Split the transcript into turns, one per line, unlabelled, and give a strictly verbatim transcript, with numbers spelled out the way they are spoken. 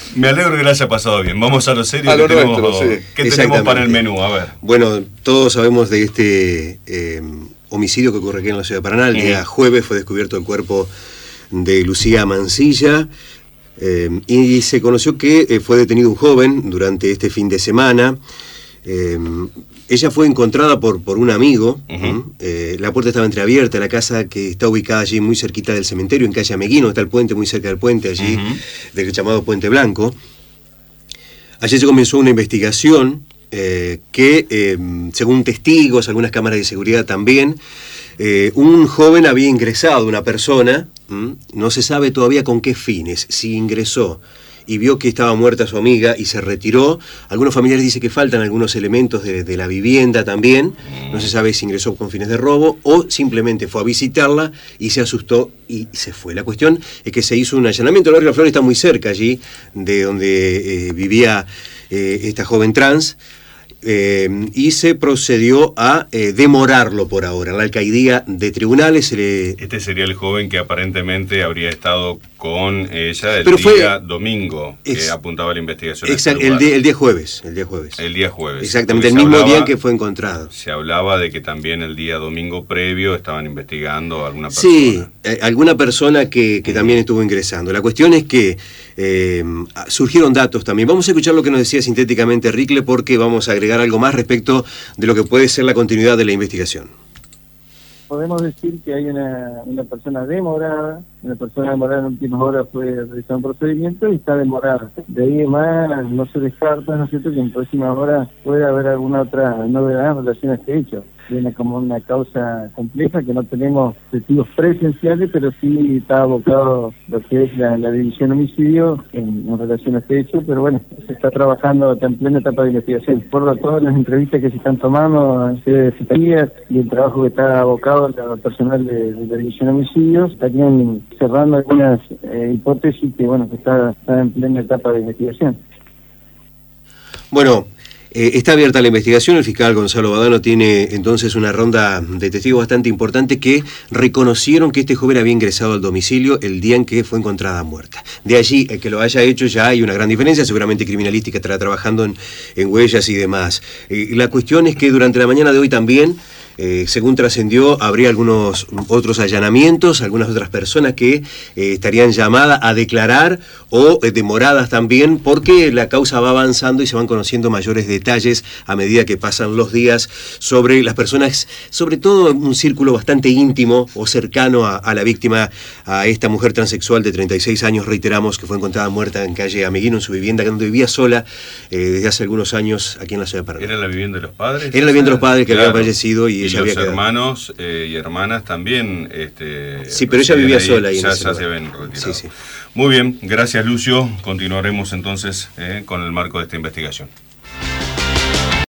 Me alegro que la haya pasado bien. Vamos a lo serio.
A lo
que
nuestro,
tenemos,
sí.
¿Qué tenemos para el menú? A ver.
Bueno, todos sabemos de este eh, homicidio que ocurre aquí en la ciudad de Paraná. El día jueves fue descubierto el cuerpo de Lucía Mancilla. Eh, y se conoció que eh, fue detenido un joven durante este fin de semana. Eh, ella fue encontrada por, por un amigo. Uh-huh. eh, la puerta estaba entreabierta. La casa, que está ubicada allí muy cerquita del cementerio, en calle Ameguino, está el puente, muy cerca del puente allí, uh-huh. del llamado Puente Blanco. Allí se comenzó una investigación eh, que, eh, según testigos, algunas cámaras de seguridad también, eh, un joven había ingresado, una persona, ¿m? no se sabe todavía con qué fines, si ingresó y vio que estaba muerta su amiga y se retiró. Algunos familiares dicen que faltan algunos elementos de, de la vivienda también, no se sabe si ingresó con fines de robo o simplemente fue a visitarla y se asustó y se fue. La cuestión es que se hizo un allanamiento. El barrio La Flor está muy cerca allí de donde eh, vivía eh, esta joven trans. Eh, y se procedió a eh, demorarlo por ahora. La alcaidía de tribunales se le...
Este sería el joven que aparentemente habría estado con ella el
Pero
día
fue...
domingo, que
Ex...
apuntaba la investigación.
Exacto, el, día, el día jueves. El día jueves.
El día jueves.
Exactamente, el mismo hablaba, día que fue encontrado.
Se hablaba de que también el día domingo previo estaban investigando a alguna persona.
Sí, eh, alguna persona que, que también estuvo ingresando. La cuestión es que eh, surgieron datos también. Vamos a escuchar lo que nos decía sintéticamente Ricle, porque vamos a agregar algo más respecto de lo que puede ser la continuidad de la investigación.
Podemos decir que hay una, una persona demorada, una persona demorada en últimas horas fue realizado un procedimiento y está demorada. De ahí en más no se descarta, ¿no es cierto?, que en próximas horas puede haber alguna otra novedad en relación a este hecho. Viene como una causa compleja que no tenemos testigos presenciales, pero sí está abocado lo que es la, la división homicidio en, en relación a este hecho, pero bueno, se está trabajando en plena etapa de investigación. Por lo todas las entrevistas que se están tomando en sede de fiscalía y el trabajo que está abocado al personal de, de la división homicidio, estarían cerrando algunas eh, hipótesis que bueno que está, está en plena etapa de investigación.
Bueno, Eh, está abierta la investigación. El fiscal Gonzalo Badano tiene entonces una ronda de testigos bastante importante que reconocieron que este joven había ingresado al domicilio el día en que fue encontrada muerta. De allí, el que lo haya hecho, ya hay una gran diferencia. Seguramente criminalística estará trabajando en, en huellas y demás. Eh, la cuestión es que durante la mañana de hoy también, Eh, según trascendió, habría algunos otros allanamientos, algunas otras personas que eh, estarían llamadas a declarar o eh, demoradas también, porque la causa va avanzando y se van conociendo mayores detalles a medida que pasan los días sobre las personas, sobre todo un círculo bastante íntimo o cercano a, a la víctima, a esta mujer transexual de treinta y seis años, reiteramos, que fue encontrada muerta en calle Ameguino, en su vivienda, donde vivía sola eh, desde hace algunos años aquí en la ciudad de Paraná.
¿Era la vivienda de los padres?
Era la vivienda de los padres que claro. habían fallecido y,
y
ella
los
había
hermanos eh, y hermanas también. Este,
sí, pero ella vivía
ahí,
sola ahí.
Ya,
en
ya se ven retirados.
Sí, sí.
Muy bien, gracias Lucio. Continuaremos entonces eh, con el marco de esta investigación.